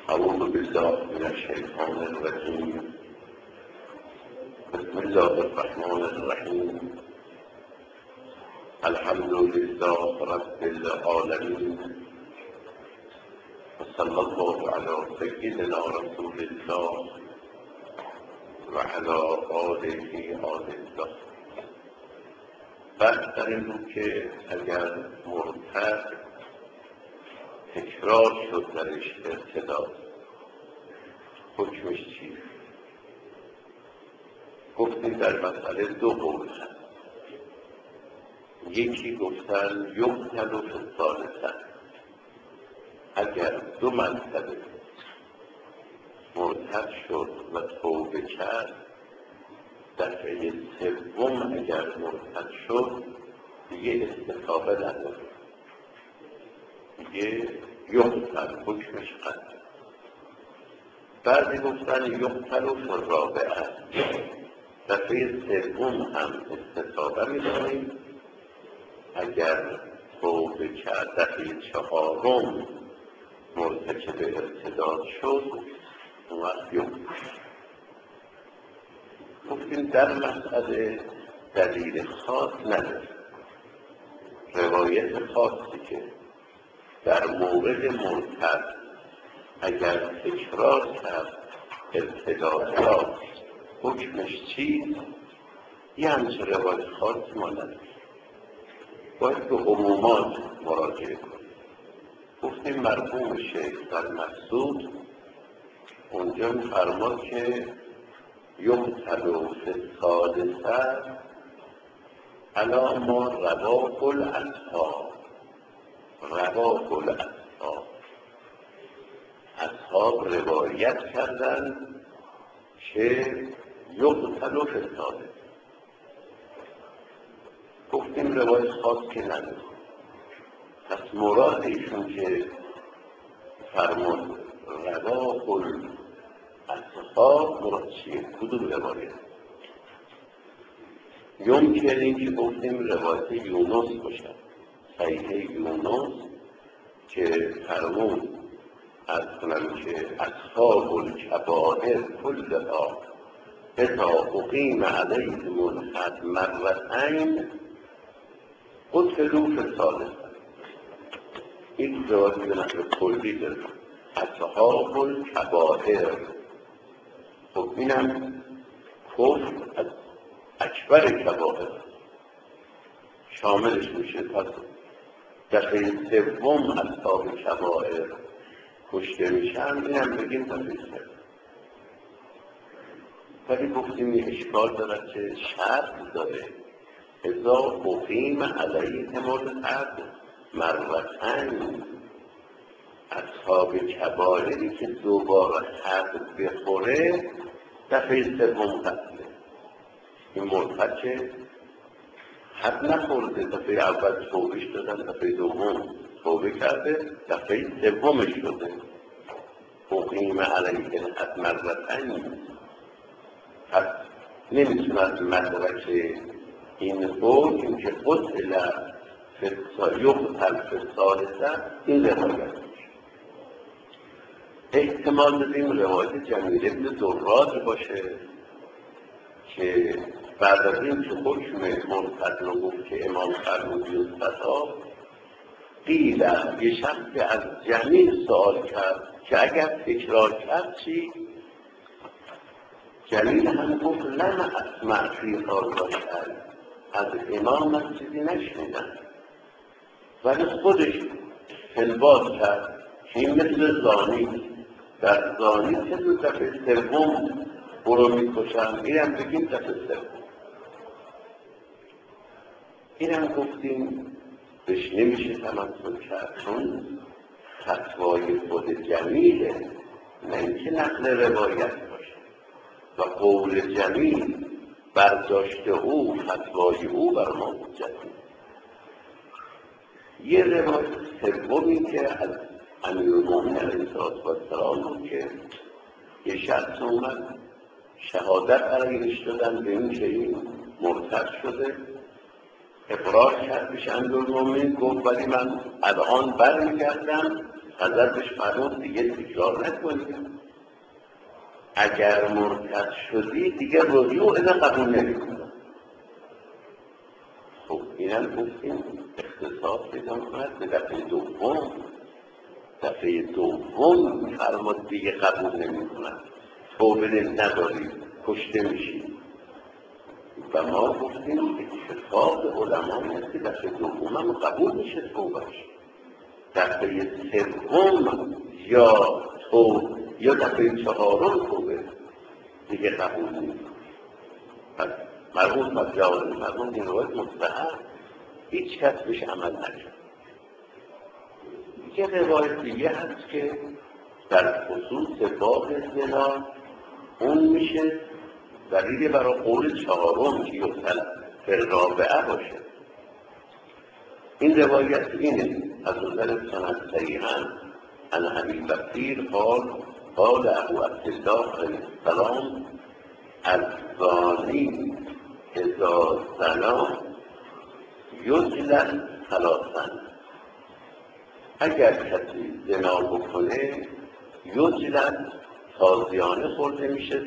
أعوذ بالله من الشيطان الرجيم. بسم الله الرحمن الرحيم. الحمد لله رب العالمين، وصلى الله على سيدنا رسول الله وعلى آله الله. بحث در این بود که اگر مرتد تکرار شد درش ارتداد حکمش چیست؟ گفتیم در مسئله دو قول هست. یکی گفتن یقتل فی الثالثه، اگر دو مرتبه مرتد شد و توبه کرد، دفعه سوم اگر مرتد شد دیگه استتابه نداره، دیگه یقتل حکمش قتل. بعضی گفتن یقتل فی الرابعه، دفعه سوم هم استتابه می‌کنیم، اگر توبه کرد دفعه چهارم مرتکب ارتداد شد اون وقت یقتل. گفتیم در مسئله دلیل خاص نداره، روایت خاصی که در مورد مرتد اگر تکرار کرد ارتداد حکمش چیست، یه همچه روایت خاص ما نداره، باید به عمومات مراجعه کنیم. گفتیم مرحوم شیخ در مقصود اونجا می‌فرماد که یقتل فی الثالثه علی ما رواه الاصحاب. رواه اصحاب روایت کردن که یقتل فی الثالثه. گفتیم روایت خاص که نداره، پس مراد ایشون که فرمود رواه اصحاب مراد چیه؟ کدوم روایت؟ یمکن این که گفتیم روایت یونس باشد، صحیح یونس که فرمود از کنم که اصحاب الکبائر کلها اذا اقیم علیهم الحد مرتین قتلوا فی الثالثه. این روایت به نحو کلی داره، اصحاب الکبائر. خب اینم کفر از اکبر کبائر شاملش میشه. پس دفعه سوم اصحاب کبائر کشته میشن، اینم بگیم دفعه سوم. ولی گفتیم یه اشکال دارد که شرط داره، اذا اقیم علیهم الحد مرتین. اصحاب کبائری که دوباره حد بخوره دفعه سوم قتله. این مرتد که حد نخورده، دفعه اول توبهش دادن، دفعه دوم توبه کرده، دفعه سومش شده. اقیم علیه الحد مرتین. پس نمیتوند مدرک این حکم که قتل یقتل فی الثالثه این روایت میشه. احتمال داریم روایت جمیل ابن دراد باشه که بعد از این که حکم مرتد رو گفت که امام فرمودی استطاع، قیل یه شخصی از جمیل سوال کرد که اگر تکرار کرد چی؟ جلیل هم گفت لم اسمع فی هذا شیء، از امام چیزی نشنیدم، ولی خودش الباس کرد که این مثل زانی، در زانی که دو دفعه سوم برو میکشم، اینم بگیم دفعه سوم. اینم گفتیم بهش نمیشه تمثل کرد، چون فتوای خود جمیله، نه اینکه نقل روایت باشه و قول جمیل برداشت او، فتوای او بر ما حجت. یه روایت سومی که از امیرالمومنین علیه السلام بود که یه شخص اومد شهادت علیهش دادن به این که این مرتد شده، اقرار کرد پیش امیرالمومنین، گفت ولی من الان برمیگردم حضرتش فرمود دیگه تکرار نکنید، اگر مرتد شدی دیگه رجوع اینو قبول نمی‌کنم. خب اینم گفتیم اختصاص پیدا کرد به دفعه دوم فرمود دیگه قبول نمی‌کنم، توبه نداری، کشته میشی. و ما گفتیم اتفاق علما است که دفعه دوم هم قبول میشه توبهش، دفعه سوم یا دفعه چهارم توبه دیگه قبول نیست. پس مرحوم فضیال مرحوم این روایت مستحب هیچ کس بهش عمل نکرد. یه روایت دیگه هست که در خصوص باب زنا اون میشه دلیل برای قول چهارم که یقتل فی الرابعه باشه. این روایت اینه از نظر سند صحیحاً عن ابی بکیر قال ابو عبدالله علیه السلام الزانی اذا زنا یجلد ثلاثا، اگر کسی زنا بکنه یجلد تازیانه خورده میشه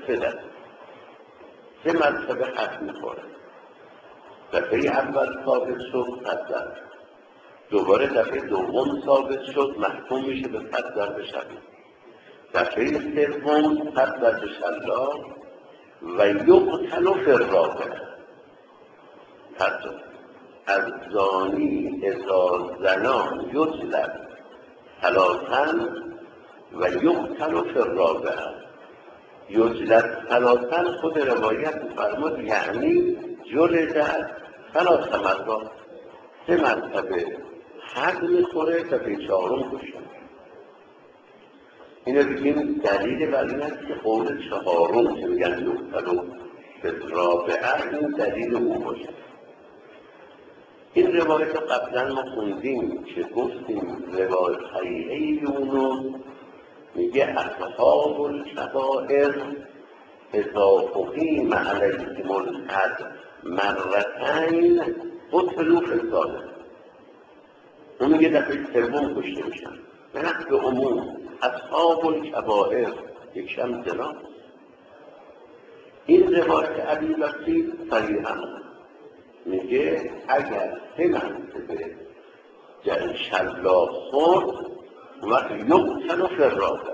3 مرتبه حد میخوره. دفعه اول ثابت شد 100 دوباره دفعه دوم ثابت شد محکوم میشه به 100 ضرب شلاق، دفعه سوم 100 ضرب شلاق و یقتل فی الرابعه. حتی از زانی اذا زنا یجلد ثلاثا و یقتل فی الرابعه. یجلد ثلاثا خود روایت فرمود یعنی جلد 3 مرات، 3 مرتبه حد میخوره تا به 4م کشته. اینو بگیم دلیل بر این است که قول 4م که میگن یقتل فی الرابعه این دلیل او باشه. این روایت قبلا ما خوندیم که گفتیم روایت صحیحه اونو میگه اصحاب الکبائر اذا اقیم علیهم الحد مرتین قتلوا فی الثالث. اون میگه دفعه سوم کشته میشن. به نحو عموم اصحاب الکبائر یکشم زنا. این روایت ابی بکیر صحیحاً میگه اگر 3 مرتبه جل شلاق خورد وقت یقتل فی الرابعه.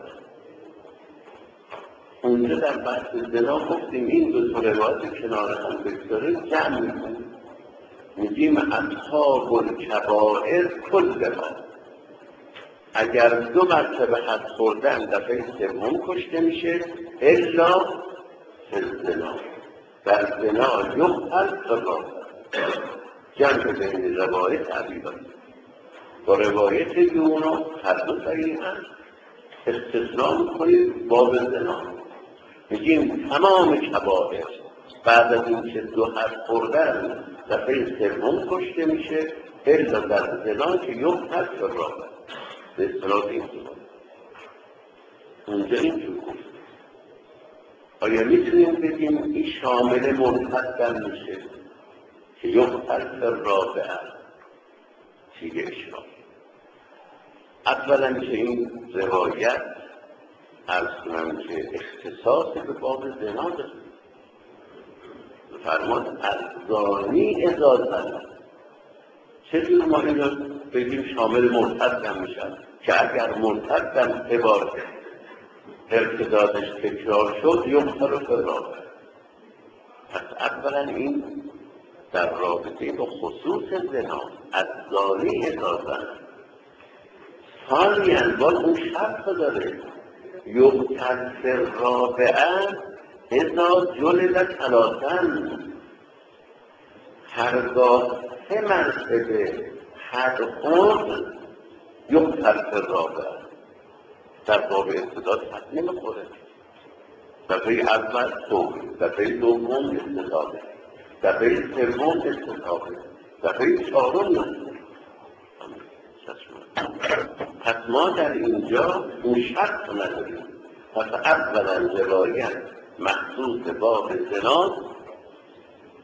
اونجا در بحث زنا گفتیم این 2 روایت کنار هم بگذاریم جمع میکنیم، میگیم اصحاب الکبائر کلها اگر 2 مرتبه حد خوردن دفعه سوم کشته میشه الا فی الزنا، در زنا یقتل فی الرابعه. جمع بین روایت ابی بکر با روایت یونو هر دو صحیحاً استثناء میکنیم باب زنا، میگیم تمام کبائر بعد از این که 2 حد خوردن دفعه سوم کشته میشه الا در زنا که یقتل فی الرابعه. به اصطلاح این اونجا اینجور گفت. آیا میتونیم بگیم این شامل مرتد میشه که یقتل فی الرابعه؟ چیه اشکال؟ اولا که این روایت از کنم که اختصاص به باب زنا داره. فرمان از زانی اذا زنا. چطور ما این رو بگیم شامل مرتد میشن که اگر مرتد هم 3 بار ارتدادش تکرار شد یقتل فی الرابعه. پس اولا این در رابطه با خصوص زنا از زانی اذا زنا. ثانیاً باز اون شرط داره یقتل فی الرابعه اذا جلد 3 هرگاه 3 مرتبه حد خورد یقتل فی الرابعه. در باب ارتداد حد نمیخوره. دفعه اول توبه، دفعه دوم استتابه، دفعه سوم استتابه، دفعه 4م نه. پس ما در اینجا اون شرط نداریم. پس اولا روایت مخصوص باب زنا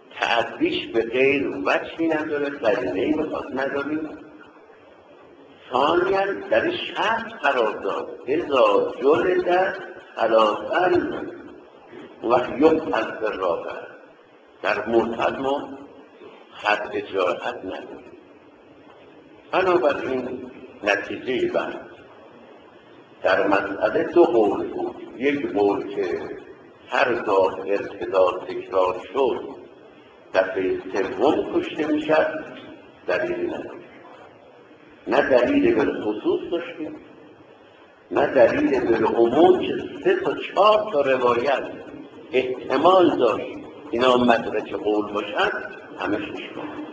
تعدیش به غیر وجهی نداره، قرینه‌ای بخواد نداریم. ثانیاً در شرط قرار داد اذا جلد ثلاثاً و یقتل بالرابع. در مرتد ما حد جراحت نداریم. بنابراین نتیجه بحث در مسئله دو قول بود. یک قول که هرگاه ارتداد تکرار شد دفعه سوم کشته میشد، دلیلی نداریم. نه دلیل بالخصوص داشتیم نه دلیل بالعموم که 3 تا 4 تا روایت احتمال داشت اینا مدرک قول باشن، همه شش کنیم.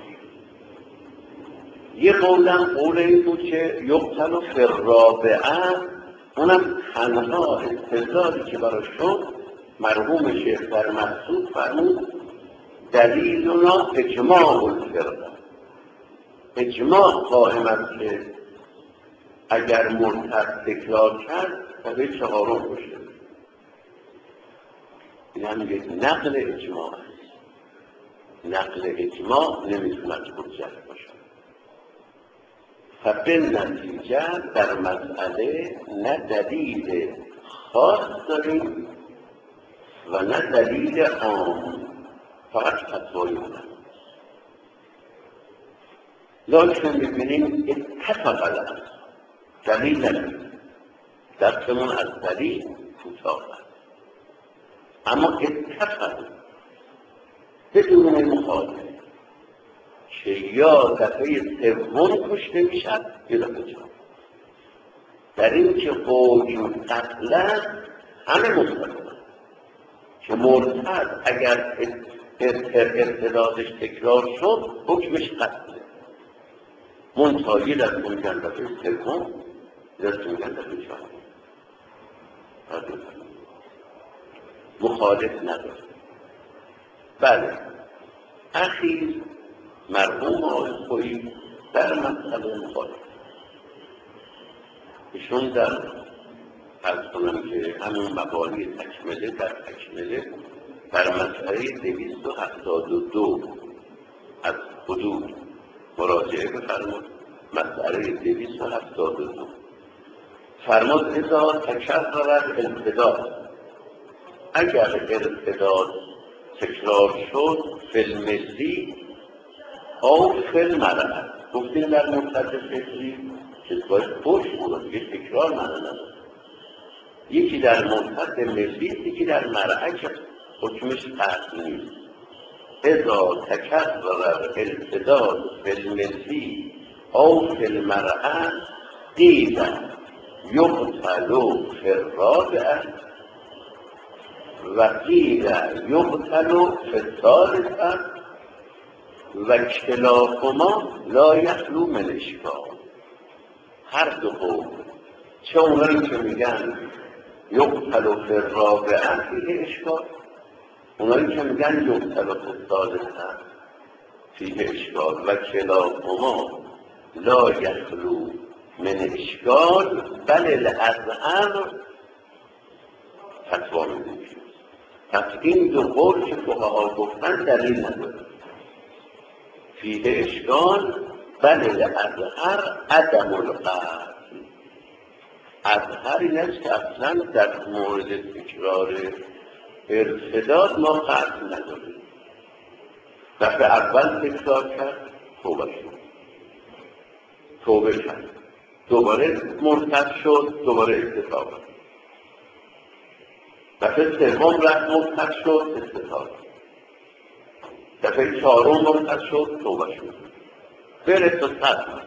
یه قولم قول این بود که یقتل فی الرابعه، اونم تنها استدلالی که براش شد مرحوم شیخ در مقصود فرمود دلیلنا اجماع الفرقه. اجماع قائم است که اگر مرتد تکرار کرد دفعه 4 کشته. این هم یک نقل اجماع است. نقل اجماع نمیتوند حجت باشد. فبه نتیجه در مسئله نه دلیل خاص داریم و نه دلیل عام، فقط فتوایی بودن. لکن میبینیم اتفاق است، دلیل نداریم، دستمون از دلیل کوتاه است، اما اتفاق بدون مخالف که یا دفعه سوم کشته میشد یا دفعه 4. در این که حکم قتل همه مستقیم که مرتد اگر ارتدادش تکرار شد حکمش قتله. منتهی دست میگن دفعه سوم، دست میگن دفعه 4. مخالف نداره. بله اخیر مرحوم آقای خویی در مسئله مخالف ایشون در عرض کنم که همون مبانی تکمله در تکمله در مسئله 272 از حدود مراجعه بفرمود. مسئله 272 فرمود اذا تکرر الارتداد، اگر ارتداد تکرار شد فی المثلی او فی المرأة. گفتیم در مرتد فکری که باید پوش بود دیگه تکرار نداره. یکی در مرتد مثلی، یکی در مرأة که حکمش قطع نیست. اذا تکرر الارتداد فی المثلی او فی المرأة قیل یقتل فی الرابعة و قیل یقتل فی الثالثة و کلاهما لا یخلو من اشکال. هر دو قول، چه اونایی که میگن یقتل فی الرابعة فیه اشکال، اونایی که میگن یقتل فی الثالثة فیه اشکال و کلاهما لا یخلو من اشکال، بل الازهر فتوا میدید. پس این دو قول که فقها گفتن دلیل نداره. فیه اشکال بل الازهر عدم القتل. اظهر این است که اصلا در مورد تکرار ارتداد ما قتل نداریم. دفعه اول تکرار کرد توبه شد، توبه کرد، دوباره مرتد شد، دوباره استتاب کرد، دفعه سوم رفت مرتد شد، استتاب کرد، دفعه 4 مرتد شد، توبه شد، برس و صد.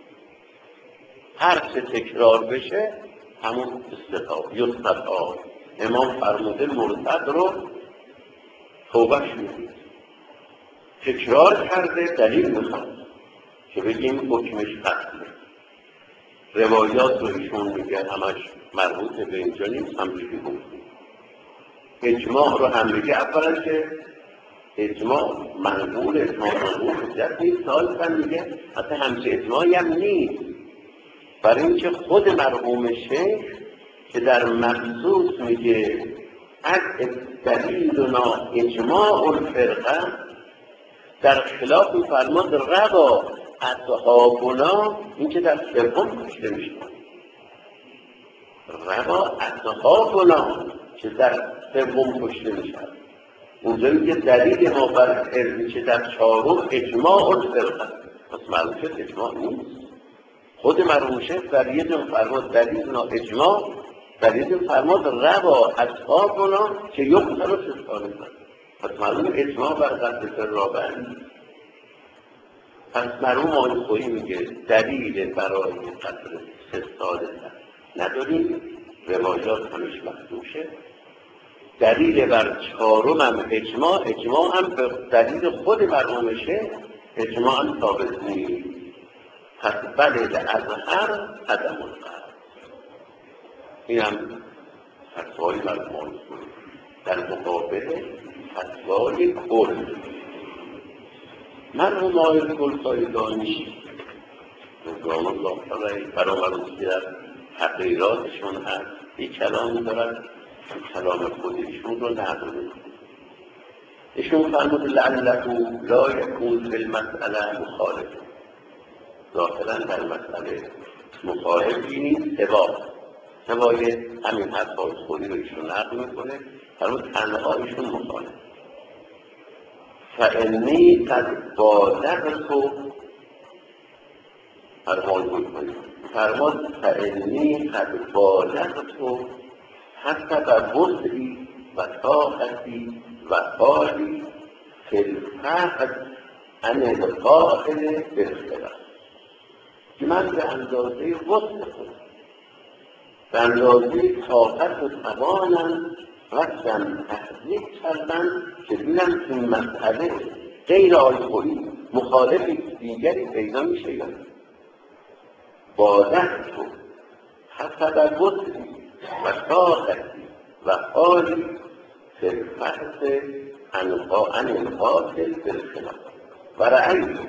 هر چه تکرار بشه همون استتاب یستتاب. امام فرموده مرتد رو توبه شد، تکرار کرده دلیل میخواد که بگیم حکمش قتله. روایات رو ایشون میگه همش مربوط به اینجا نیست، همجوری گفتیم. اجماع رو هم میگه اولا که اجماع منقول حجت نیست، ثالثا میگه حتی همچه اجماعی هم نیست، برای اینکه خود مرحوم شیخ که در مخصوص میگه از دلیلنا اجماع الفرقه، در خلاف فرماد روا اصحابنا این که در سوم کشته میشه. روا اصحابنا که در سوم کشته میشه. اونجایی که دلیل ما بر علمی که در چهارم اجماع الفرقه، پس معلوم شد اجماع نیست. خود مرحوم شیخ در یه جا فرمود دلیل نا اجماع، دلیل فرمود روا اصحابنا که یقتل و سستانه. پس معلوم اجماع بر قتل رابع نیست. پس مرحوم آقای خویی میگه دلیل برای قتل سستانه نداریم، روایات همش مخدوشه. دلیل بر چهارم هم اجماع هم به دلیل خود مرحوم شیخ اجماع هم ثابت نیست. پس بلد اظهر عدم القرار. این هم فتوای مرحوم در مقابل فتوای کل. مرحوم آقای گلپایگانی رضوان الله علیه برآورده که در تقریراتشون هست یک کلامی دارد، کلام خودشون رو نقل می‌کنه. ایشون فرمود لعله لا یکون فی المسئله مخالف. ظاهرا در مسئله مخالفی نیست، سوای همین حرفای خودی رو ایشون نقل میکنه، فرمود تنها ایشون مخالف. فانی قد بالغت فرمود فانی قد بالغت حسب وسعی و طاقتی و حالی فی الفقد عن القائل بالخلاف. که من به اندازه وسع خودم، به اندازه طاقت و توانم رفتم تحقیق کردم که ببینم این مسئله غیر آیخوری مخالف دیگری پیدا میشه یا نه. بالغت حسب وسعی و طاقتی و حالی فی الفحص عن القاتل بالخلاف و رأیت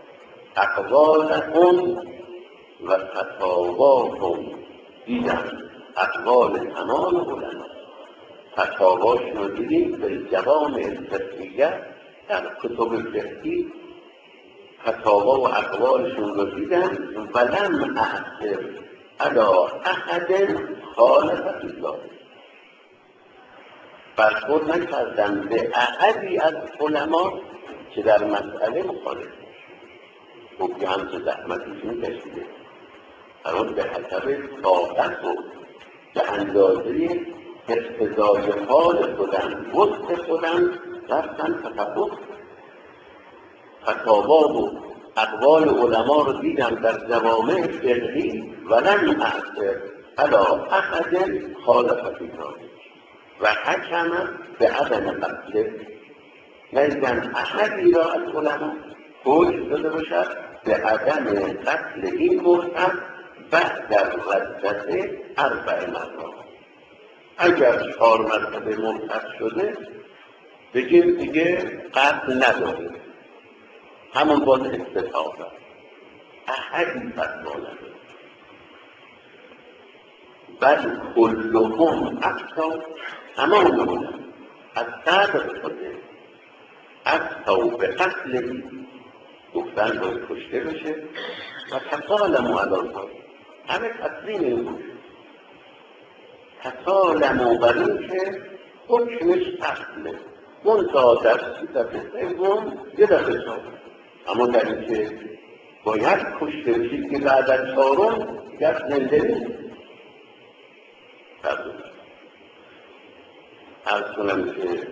اقوالهم و فتاواهم. دیدم اقوال تمام علما، فتاواشون رو دیدیم به جوامع الفقهیه در کتب فقهی، فتاوا و اقوالشون رو دیدم ولم اعثر علی احد خالف فی ذلک. برخورد نکردم به احدی از علما که در مسئله مخالف خب که همچه زحمتیشون کشیده، فرمود به حسب طاقت و به اندازه اقتضای حال خودم وسع خودم رفتم تفقه. فتاوا و اقوال علما رو دیدم در جوامع فقهی ولم اعثر علی احد خالف فی ذلک و حکم به عدم قتل. ندیدم احدی را از علما حکم داده باشد به عدم قتل این مرتد بعد در ردت 4 مرات. اگر 4 مرتبه مرتد شده بگیم دیگه قتل نداره، همون باز استطاعت احدی فتوا نداره. بل کلهم افتوا، تمام از صدر خوده افتوا به قتل گفتن باید کشته بشه و تسالموا علی ذلک، همه تسلیم این بود، تسالموا بر این که حکمش قتله، منتها در صورت سوم یه دفعه شد، اما در این که باید کشته بشید که بعد از 4 دیگر زنده نیست. عرض کنم که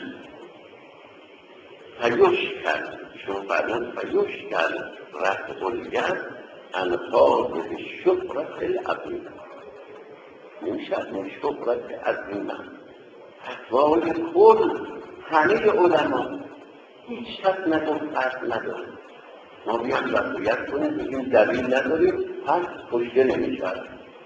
فیشکل شما فرمود فیشکل رفع الید عن قابل شهرت العظیم. نمیشد من شهرت عظیمه فتوای کل همه علما هیچ کس نگفت فرق نداره. ما بیان وصیت کنیم بگیم دلیل نداریم پس کشته نمیشد.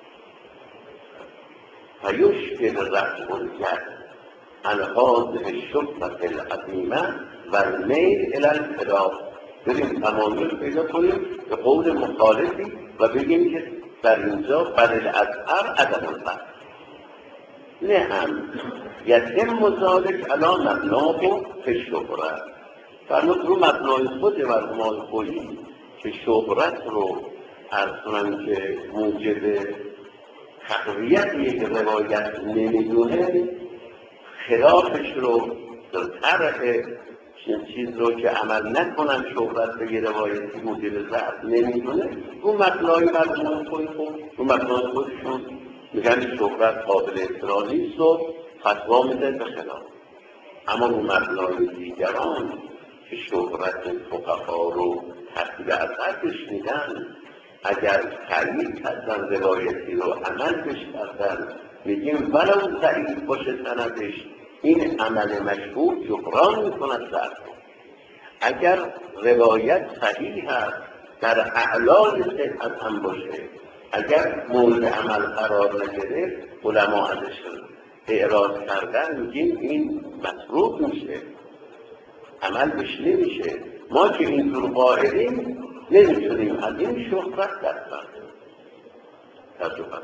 فیشکل رفع الید عن هذه الشهرة العظیمه و المیل الی الخلاف. بریم تمایل پیدا کنیم به قول مخالفی و بگیم که در اینجا بدل اظهر عدم القتل. نعم یتم ذلک علی مبناه فی الشهرة. فرمود رو مبنای خود مرحوم خویی که شهرت رو عرض کنم که موجب تقویت یک روایت نمیدونه، خلافش رو طرح چیز رو که عمل نکنن شهرت به یه روایتی موجب ضعف نمیدونه، اون مبنای مردمان اون مبنای خودشون میگن شهرت قابل اعتراض نیست و فتوا میده به خلاف. اما اون مبنای دیگران که شهرت فقها رو تحصیل اثرش میدن، اگر تأیید کردن روایتی رو عمل بشکردن، میگیم ولو ضعیف باشه سندش، این عمل مشهور جبران میکند ضعف. اگر روایت صحیح هست در اعلای صحت هم باشه، اگر مورد عمل قرار نگرفت، علما ازش اعراض کردن، میگیم این مطروح میشه، عمل بش نمیشه. ما که اینطور قائلیم نمیتونیم از این شهرت دستن تجربه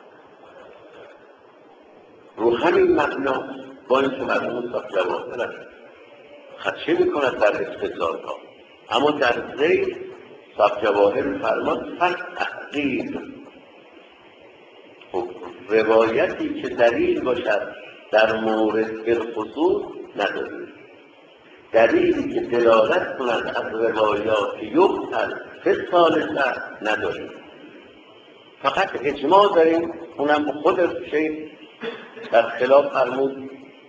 رو همین مبنا با این که مرحوم صاحب جواهر خدشه میکند در استدلال ها، اما در ذیل صاحب جواهر فرماد تحقیق روایتی که دلیل باشد در مورد بالخصوص نداریم، دلیلی که دلالت کند از روایات یقتل فی ثالثه نداریم، فقط اجماع داریم، اونم خود شیخ در خلاف فرمود،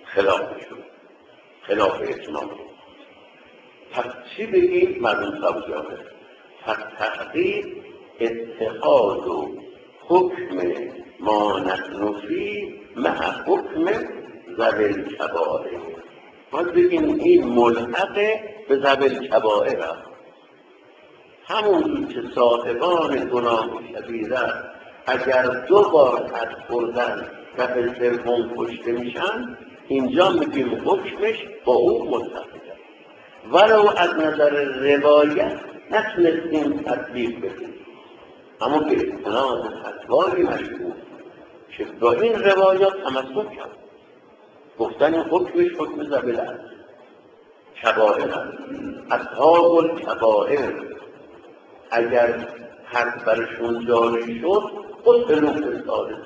خلاف اجماع. پس چی بگیم؟ مرحوم صاحب جواهر پس تحقیق اتخاذ و حکم ما نحن فی مع حکم ذوی الکبائر. باید بگیم این ملحق به ذوی الکبائر است، همون که صاحبان گناه کبیره اگر 2 بار حد خوردن و به سوم کشته میشن، اینجا میگیم حکمش با اون متفقه، ولو از نظر روایت نتونستیم تطبیق بدیم، اما به استناد فتوای مشهور که با این روایات تمسک کرد، گفتن این حکمش حکم ذوی الکبائر است. اصحاب الکبائر اگر حد برشون جاری شد، خود به نوع ثالث،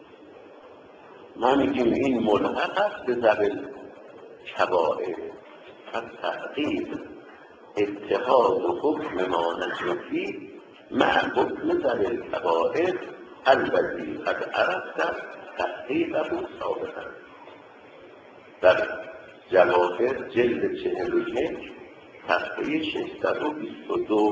ما میگیم این ملحق است به ذوی الکبائر. پس تحقیق اتحاد و حکم ما نحن فیه مع حکم ذوی الکبائر الذی قد عرفت تحقیقه سابقا. در جواهر جلد 41 صفحه 622.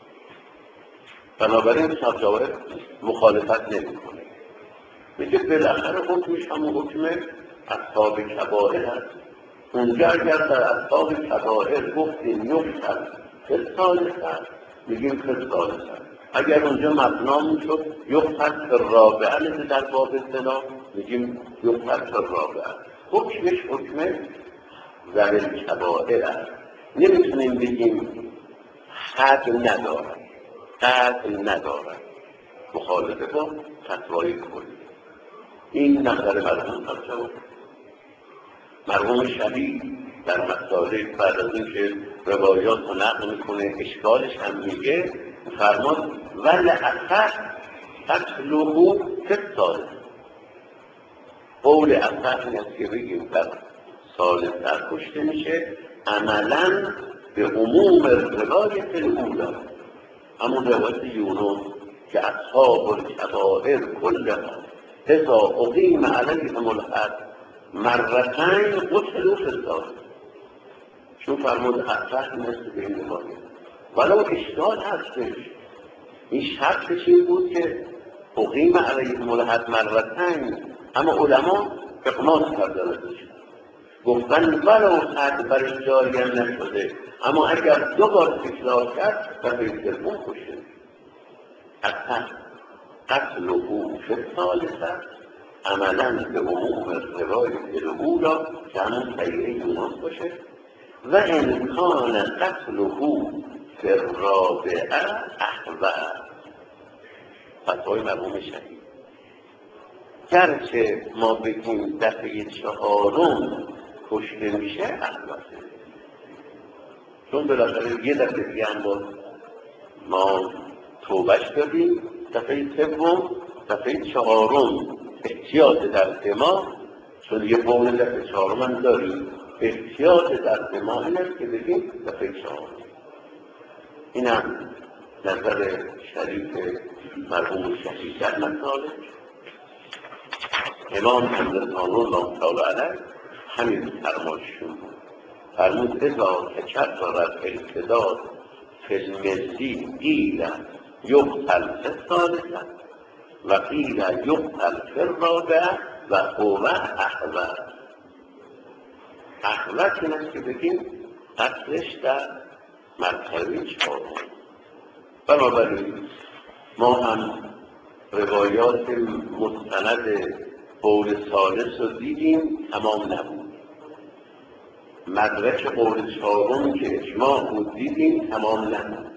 بنابراین صاحب جواهر مخالفت نمی‌کنه، میگه بالاخره حکمش همون حکم اصحاب کبائر هست. اونجا اگر در اصحاب کبائر گفتیم یقتل فی ثالثه، میگیم فی ثالثه. اگر اونجا مبنا میشد یقتل فی الرابعه مثل در باب زنا، میگیم یقتل فی الرابعه. حکمش حکم ذوی الکبائر است. نمیتونیم بگیم حد ندارد، قطع ندارد، مخالفه با فتوای کلی. این نظر مرحوم صاحب جواهر. مرحوم شبیه در مسائل بعد از این که روایات رو نقل میکنه اشکالش هم میگه، فرماد ولی اصح قتله فی الثالث. قول اصح این است که بگیم در ثالثه کشته میشه عملا به عموم روایت الاولی، همون روایت یونس که اصحاب الکبائر کلها اذا اقیم علیهم الحد مرتين قتلوا في الثالث. شو فرمود اصح مثل به این روایت، ولو اشکال هستش، این شرطش این بود که اقیم علیهم الحد مرتين، اما علما اقناع کردن گفتن ولو حد برش جاری هم نشده، اما اگر 2 بار تکرار کرد و به سوم کشته. اصح قتله فی الثالثه عملا به عموم روایت الاولی که همون طریقه یونس باشه، و امکان قتله فی الرابعه احوه. فتوای مرحوم شهید. گرچه ما بگیم دفعه 4 کشته میشه احوه، چون بالاخره یه دفعه دیگه هم باز ما توبهش دادیم، دفعه سوم، دفعه چهارم احتیاط در دماغ، چون یه قول دفعه چهارم هم داریم، احتیاط در دماغ این است که بگیم دفعه چهارم. این هم نظر شریف مرحوم شهید در مسائل. امام حضرت الله تعالی علیه همین فرمایششون بود. فرمود اذا تکرر الارتداد فی الملی قیل یقتل فی الثالثه و قیل یقتل فی الرابعه و هو احوط. احوط این است که بگیم قتلش در مرتبه چهارم. بنابراین ما هم روایات مستند قول ثالث رو دیدیم، تمام نبود. مدرک قول چهارم که اجماع بود دیدیم، تمام نبود.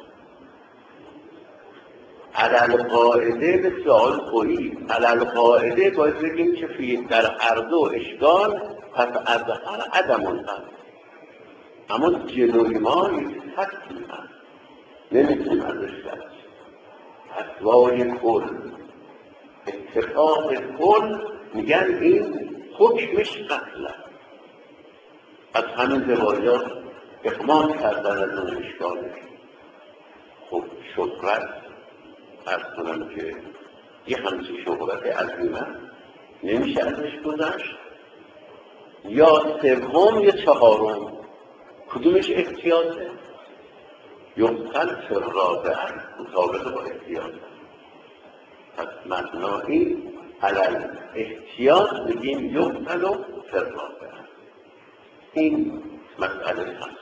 علل قاعده به سؤال خوری، علل قاعده باید بگیم که در هر دو اشکال پس از هر عدم هست، اما جلوی ما یک حدی هست، نمیتونیم ازش رد. فتوای کل، اتفاق کل میگن این حکمش قتله. از همین روایات اقمام کردن از اون اشکالش. خب شهرت ارز کنم که یه همچه شهرت عظیمه نمیشه ازش گذشت. یا سوم یا چهارم، کدومش احتیاطه؟ یقتل فی الرابعه مطابق با احتیاطه. پس معنایی علل احتیاط بگیم یقتل فی الرابعه. این مسئله هست.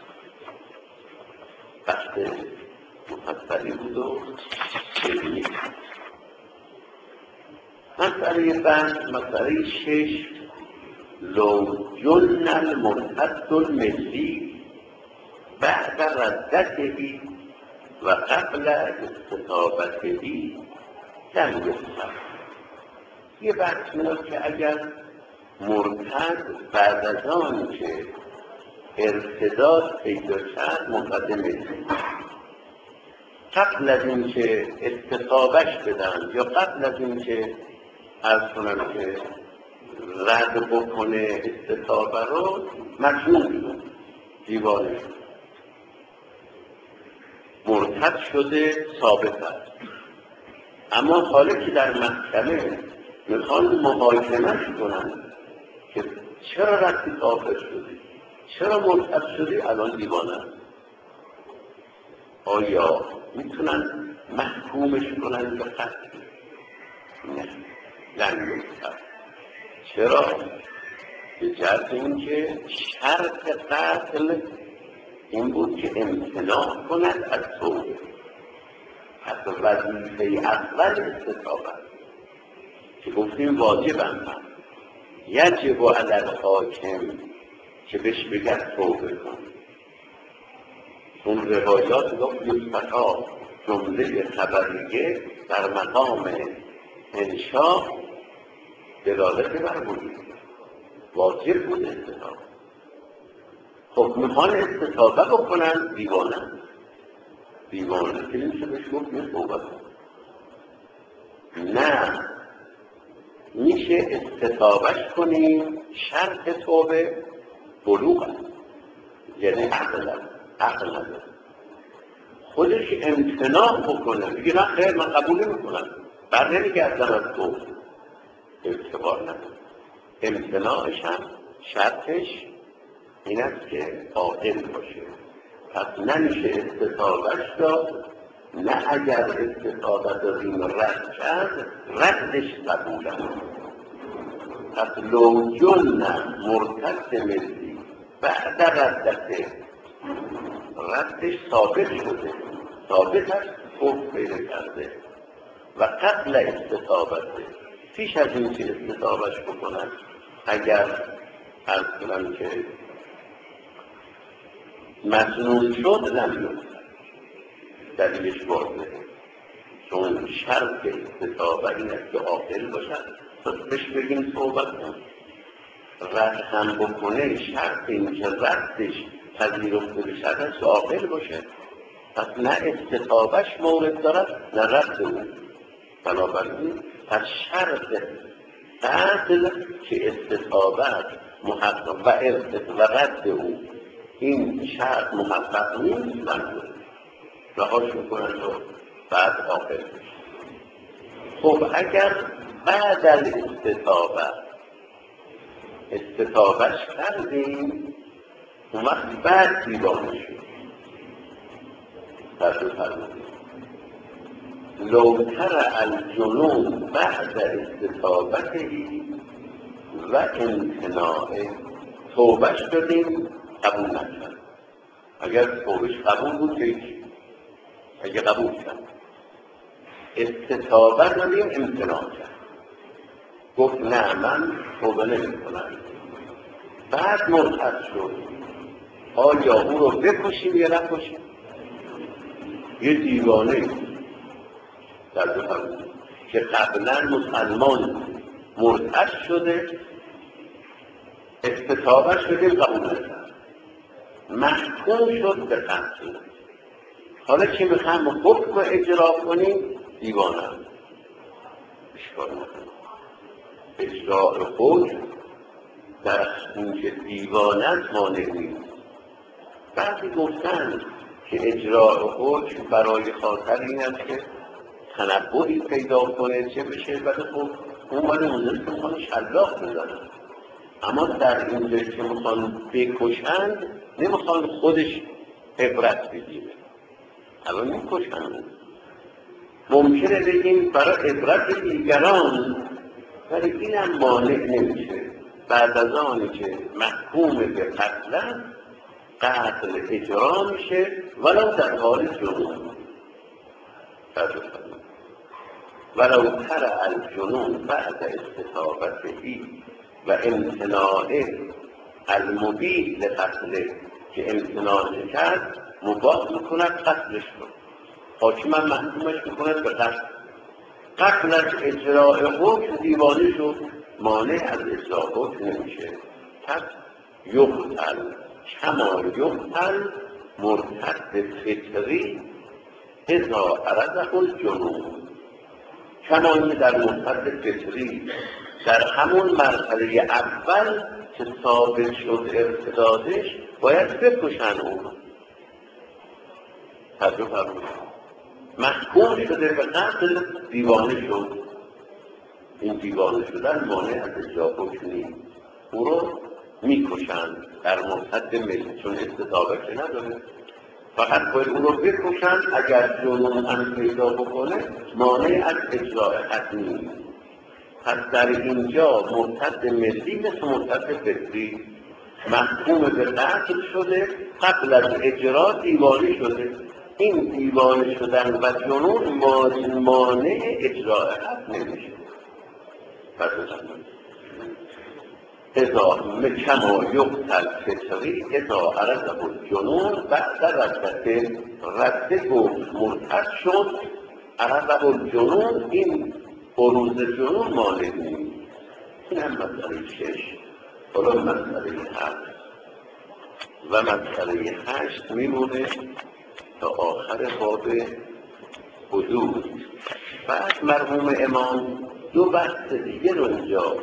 بحث مفصلی بود و علمی. مسئله بعد، مسئله 6، لو جن المرتد الملی بعد ردته و قبل استطابته لم یفتح. یه بحث میاد که اگر مرتد بعد از آن که ارتداد پیدا کرد مقدمه قبل از این که استطابش بدن یا قبل از این که عرض کنم که رد بکنه استطابه رو، مجنون شد، دیوانه شد، مرتد شده، ثابت است. اما حالا که در محکمه میخوان محاکمه‌اش کنن که چرا رفتی کافر شدی، چرا مرتد شدی، الان دیوانه است، آیا میتونن محکومش کنن به قتل؟ نه، لن یفتح. چرا؟ به جهت اینکه شرط قتل این بود که امتناع کند از توبه. حتی وظیفه اول استطابه که گفتیم واجب هم یجب علی الحاکم که بهش بگن توبه کن. اون روایات گفت یفتح جمله خبریه در مقام انشاء دلالت بر وجود، واجب بود استطابه. خب میخوان استطابه بکنن، دیوانه که نمیشه بهش گفت یه توبه کن. نه، میشه استطابهش کنیم، شرط توبه بلوغ است، یعنی عقل نداره، خودش امتناع بکنه، بگه نه خیر من قبول نمیکنم، بر نمیگردم از تو، اعتبار نداره. امتناعش هم شرطش این است که عاقل باشه. پس نمیشه استطابهش داد، نه اگر استطابه دادیم رد کرد، ردش قبول است. پس لو جن مرتد ملی بعد ردش ثابت شده، ثابت است، خوب پیدا کرده و قبل استطابته، پیش از این که استطابهش بکنن، اگر عرض کنم که مجنون شد نمیفته. دلیلش واضحه، چون شرط استطابه این است که عاقل باشد، پس بهش بگیم صحبت کن. رد هم بکنه، شرط این که ردش پذیرفته بشه است عاقل باشه. پس نه استطابش مورد دارد نه رد او. بنابراین پس شرط قتل که استطابت محقق و رد او این شرط محقق نیست رهاش میکنن و بعد آخر بشه. خب اگر بعد از استطابش کردیم اون وقت بعد دیوانه شد در دو فرمودیم لوتر الجنون بعد استطابته و امتناعه توبش دادیم قبول نکرد. اگر توبش قبول بود که اگه قبول کرد استطابه دادیم امتناع کرد گفت نه من توبه نمی کنم بعد مرتد شد آیا او رو بکشیم یا نکشیم؟ یه دیوانه در دو فرمود که قبلا مسلمان مرتد شده استطابه شدیم قبول نکرد محکوم شد به قتل. حالا که میخوام حکم اجرا کنیم دیوانه اشکال نکنیم اجراء حکم در اینکه دیوانه مانع نیست. بعضی گفتن که اجراء حکم برای خاطر این است که تنبهی پیدا کنه چه بشه بعد خب اون برای اونجایی که میخوان شلاق بزنن اما در اینجایی که میخوان بکشند نمیخوان خودش عبرت بگیره الان میکشند ممکنه بگیم برای عبرت دیگران ولی این هم مانع نمیشه بعد از آنی که محکوم به قتل اجرا میشه ولو در حال جنون ولو تر الجنون بعد استطابته و امتناع المبیح لقتله که امتناع کرد مباح میکند قتلش رو حاکم هم محکومش میکند به قتل از اجراء حکم دیوانه شد مانع از اجراء حکم نمیشه پس یقتل کما یقتل مرتد فطری اذا عرضه الجنون کما در مرتد فطری در همون مرحله اول که ثابت شد ارتدادش باید بکشن اون تجربه فرمود محکوم شده به قتل دیوانه شد این دیوانه شدن مانع از اجراء حکم نیست او رو میکشند در مرتد ملی چون استطابه که نداره فقط باید اون رو بکشند اگر جنون هم پیدا بکنه مانع از اجراء حد نیست. پس در اینجا مرتد ملی مثل مرتد فطری محکوم به قتل شده قبل از اجرا دیوانه شده این دیوانه شدن و جنون مانع اجراء حد نمیشه. پس اذا کما یقتل فطری اذا عرضه الجنون بعد رده گفت مرتد شد عرضه الجنون این بروز جنون مانع نیست. این هم مسئله 6 حالا مسئله 7 و مسئله 8 میمونه تا آخر باب حدود. بعد مرحوم امام دو بحث دیگه رو اینجا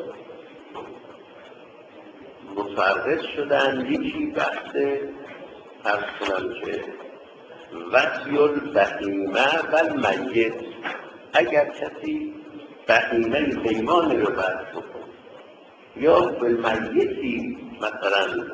متفرد شدن. یکی بحث عرض کنم که وصی البهیمه و المیت اگر کسی بهیمه پیمانی رو بحث بکنه یا به میتی مثلا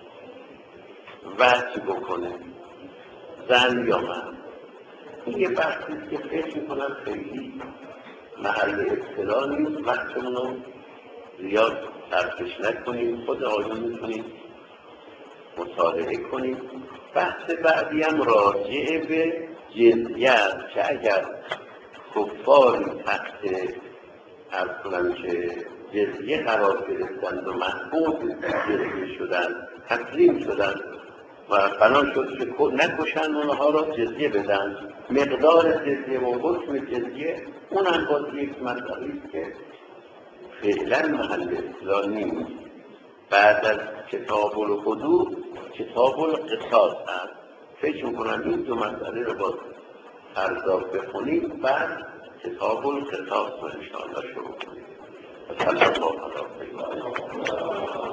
وصی بکنه زن یا من این یه بحثی که فکر میکنم خیلی محل اطلاع نیست وقتمون رو زیاد صرفش نکنیم خود آیون میتونیم مطالعه کنیم. بحث بعدی هم راجع به جزیه که اگر کفاری تحت عرض کنم که جزیه قرار گرفتند و محبوب جزیه شدن تسلیم شدن و بنا شد که نکشن اونها را جزیه بدن مقدار جزیه و حکم جزیه اون هم باز یک مسئله که فعلا محل اطلاع نیست. بعد از کتاب الحدود کتاب القصاص هست فکر میکنم این دو مسئله رو با ارزاب بخونیم، بعد کتاب القصاص رو انشاءالله شروع کنیم.